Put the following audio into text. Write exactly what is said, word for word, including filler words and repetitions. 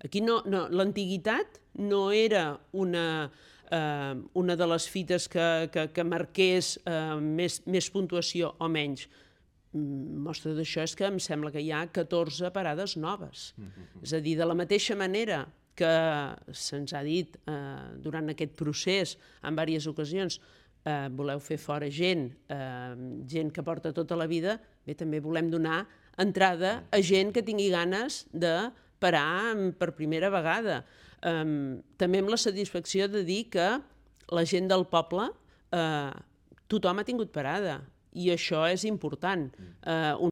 Aquí no, no, l'antiguitat no era una, eh, una de les fites que, que, que marqués eh, més, més puntuació o menys. Mostra d'això és que em sembla que hi ha catorze parades noves. Mm-hmm. És a dir, de la mateixa manera que se'ns ha dit eh, durant aquest procés en diverses ocasions, eh, voleu fer fora gent, eh, gent que porta tota la vida, bé, també volem donar entrada a gent que tingui ganes de parar per primera vegada. Eh, també amb la satisfacció de dir que la gent del poble, eh, tothom ha tingut parada, i això és important. Eh, un